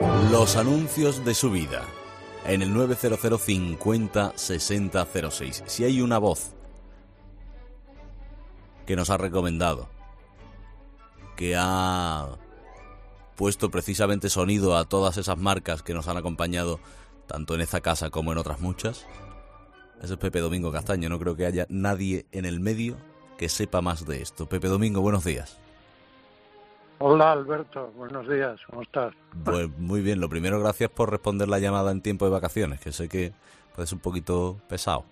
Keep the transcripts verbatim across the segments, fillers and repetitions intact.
Los anuncios de su vida en el nueve cero cero cincuenta sesenta cero seis. Si hay una voz que nos ha recomendado, que ha puesto precisamente sonido a todas esas marcas que nos han acompañado tanto en esta casa como en otras muchas, ese es Pepe Domingo Castaño. No creo que haya nadie en el medio que sepa más de esto. Pepe Domingo, buenos días. Hola Alberto, buenos días, ¿cómo estás? Pues muy bien, lo primero, gracias por responder la llamada en tiempo de vacaciones, que sé que puede ser un poquito pesado.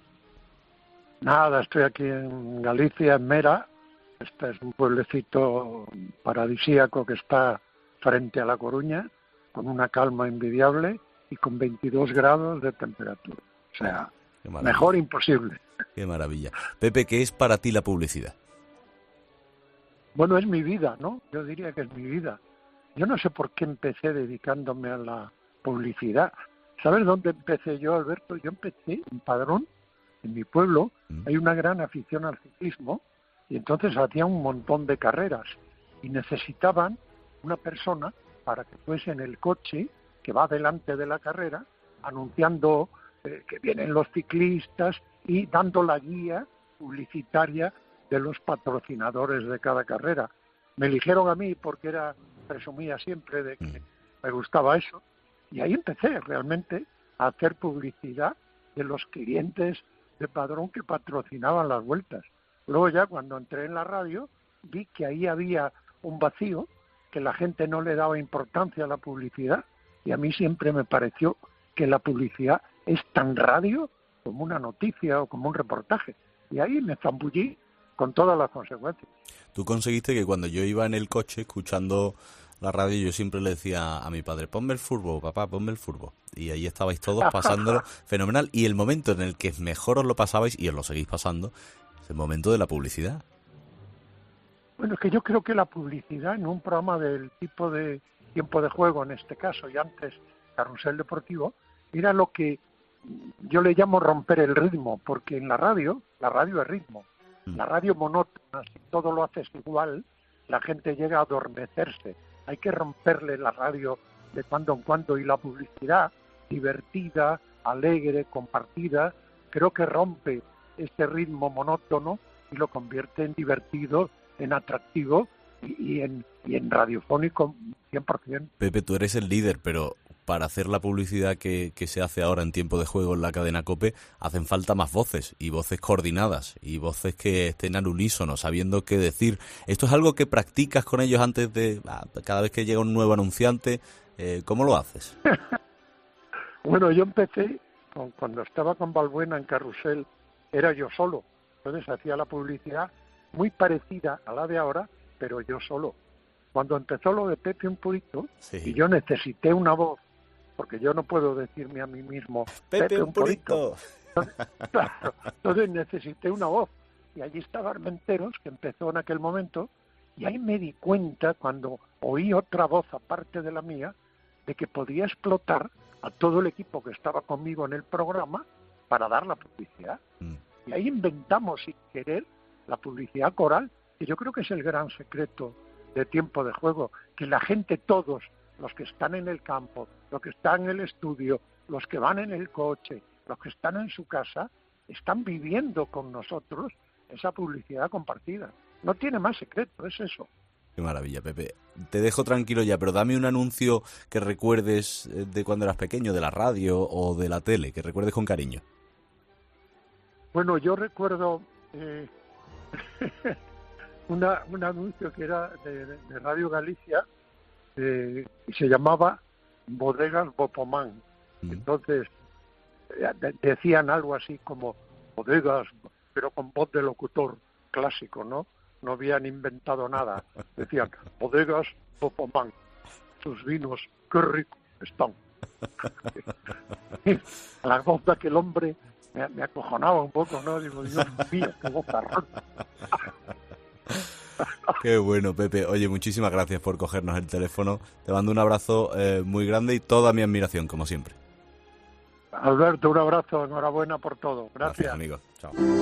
Nada, estoy aquí en Galicia, en Mera. Este es un pueblecito paradisíaco que está frente a La Coruña, con una calma envidiable y con veintidós grados de temperatura. O sea, mejor imposible. Qué maravilla. Pepe, ¿qué es para ti la publicidad? Bueno, es mi vida, ¿no? Yo diría que es mi vida. Yo no sé por qué empecé dedicándome a la publicidad. ¿Sabes dónde empecé yo, Alberto? Yo empecé en Padrón, en mi pueblo. Mm. Hay una gran afición al ciclismo y entonces hacía un montón de carreras y necesitaban una persona para que fuese en el coche que va delante de la carrera anunciando eh, que vienen los ciclistas y dando la guía publicitaria de los patrocinadores de cada carrera. Me eligieron a mí porque era presumía siempre de que me gustaba eso, y ahí empecé realmente a hacer publicidad de los clientes de Padrón que patrocinaban las vueltas. Luego ya cuando entré en la radio vi que ahí había un vacío, que la gente no le daba importancia a la publicidad, y a mí siempre me pareció que la publicidad es tan radio como una noticia o como un reportaje, y ahí me zambullí con todas las consecuencias. Tú conseguiste que cuando yo iba en el coche escuchando la radio, yo siempre le decía a mi padre, ponme el furbo, papá, ponme el furbo. Y ahí estabais todos pasándolo fenomenal. Y el momento en el que mejor os lo pasabais, y os lo seguís pasando, es el momento de la publicidad. Bueno, es que yo creo que la publicidad en un programa del tipo de Tiempo de Juego, en este caso, y antes Carrusel Deportivo, era lo que yo le llamo romper el ritmo, porque en la radio, la radio es ritmo. La radio monótona, si todo lo haces igual, la gente llega a adormecerse. Hay que romperle la radio de cuando en cuando, y la publicidad divertida, alegre, compartida, creo que rompe este ritmo monótono y lo convierte en divertido, en atractivo y, y, en, y en radiofónico cien por ciento. Pepe, tú eres el líder, pero para hacer la publicidad que, que se hace ahora en Tiempo de Juego en la cadena COPE, hacen falta más voces, y voces coordinadas, y voces que estén al unísono, sabiendo qué decir. ¿Esto es algo que practicas con ellos antes de, cada vez que llega un nuevo anunciante? Eh, ¿Cómo lo haces? Bueno, yo empecé, con, cuando estaba con Balbuena en Carrusel, era yo solo. Entonces hacía la publicidad muy parecida a la de ahora, pero yo solo. Cuando empezó lo de Pepe un Purito, sí, y yo necesité una voz, porque yo no puedo decirme a mí mismo Pepe, Pepe un Purito. Entonces, claro, entonces necesité una voz. Y allí estaba Armenteros, que empezó en aquel momento, y ahí me di cuenta, cuando oí otra voz aparte de la mía, de que podía explotar a todo el equipo que estaba conmigo en el programa para dar la publicidad. Mm. Y ahí inventamos, sin querer, la publicidad coral, que yo creo que es el gran secreto de Tiempo de Juego, que la gente, todos, los que están en el campo, los que están en el estudio, los que van en el coche, los que están en su casa, están viviendo con nosotros esa publicidad compartida. No tiene más secreto, es eso. Qué maravilla, Pepe. Te dejo tranquilo ya, pero dame un anuncio que recuerdes de cuando eras pequeño, de la radio o de la tele, que recuerdes con cariño. Bueno, yo recuerdo eh, una, un anuncio que era de, de Radio Galicia, eh, y se llamaba Bodegas Bopomán. Mm. Entonces de, decían algo así como bodegas, pero con voz de locutor clásico, ¿no? No habían inventado nada. Decían Bodegas Bopomán, sus vinos, qué ricos están. La voz de aquel hombre me, me acojonaba un poco, ¿no? Digo, Dios mío, qué voz rara. Qué bueno, Pepe. Oye, muchísimas gracias por cogernos el teléfono. Te mando un abrazo eh, muy grande y toda mi admiración, como siempre. Alberto, un abrazo, enhorabuena por todo. Gracias. Gracias, amigo. Chao.